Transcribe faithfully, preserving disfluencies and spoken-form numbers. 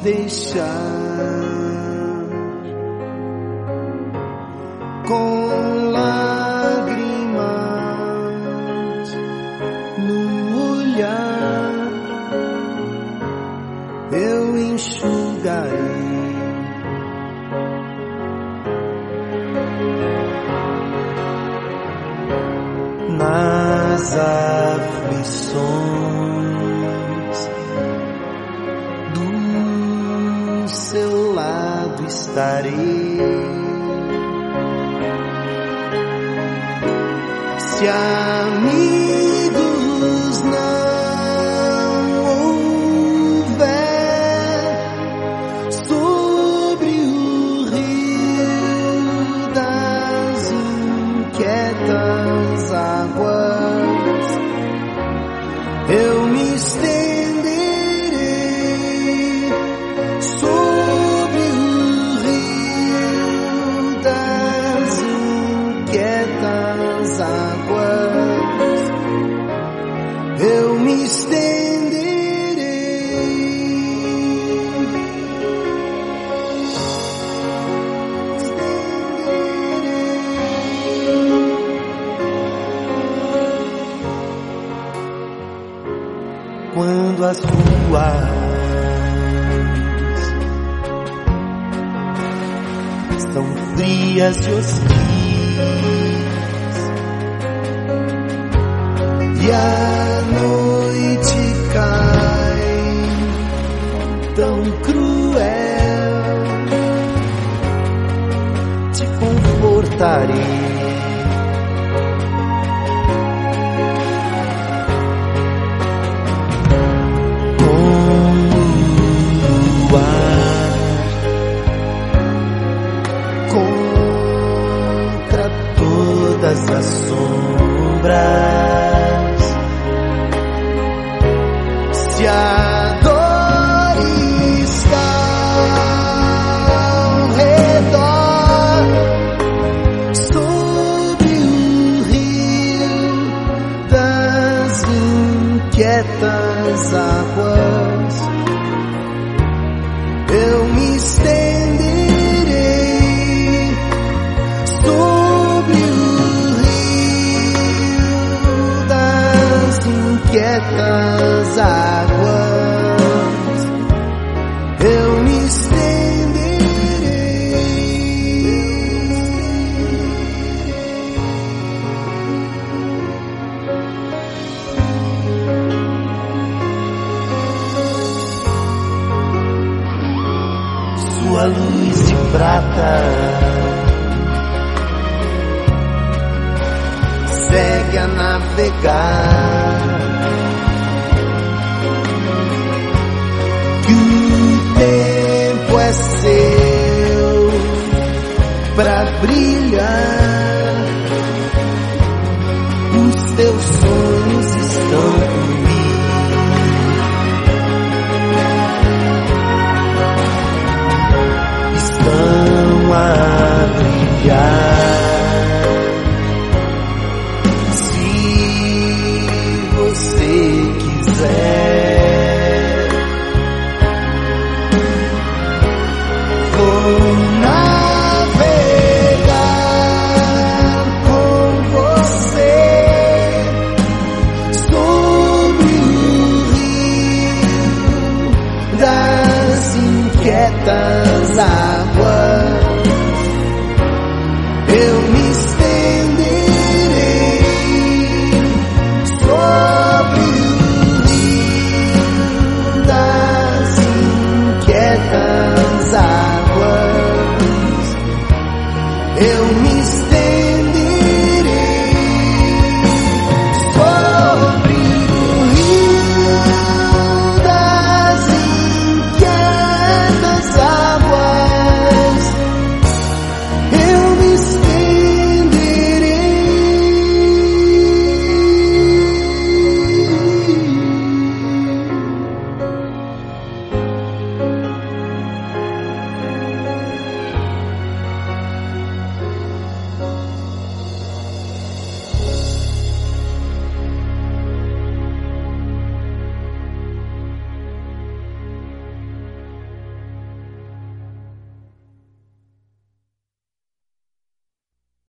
deixar com lágrimas no olhar, eu enxugarei nas aflições do seu lado estarei. Se amigos não houver sobre o rio das inquietas águas, eu me estenderei sobre o rio das inquietas águas, eu me estenderei. Quando as ruas estão frias e hostis e a noite cai tão cruel, te confortarei contra todas as sombras. Se a dor está ao redor, sobre o rio das inquietas águas, eu me estenderei sobre o rio das inquietas águas, eu me estenderei. Sua luz de prata segue a navegar, que o tempo é seu pra brilhar, os teus sonhos estão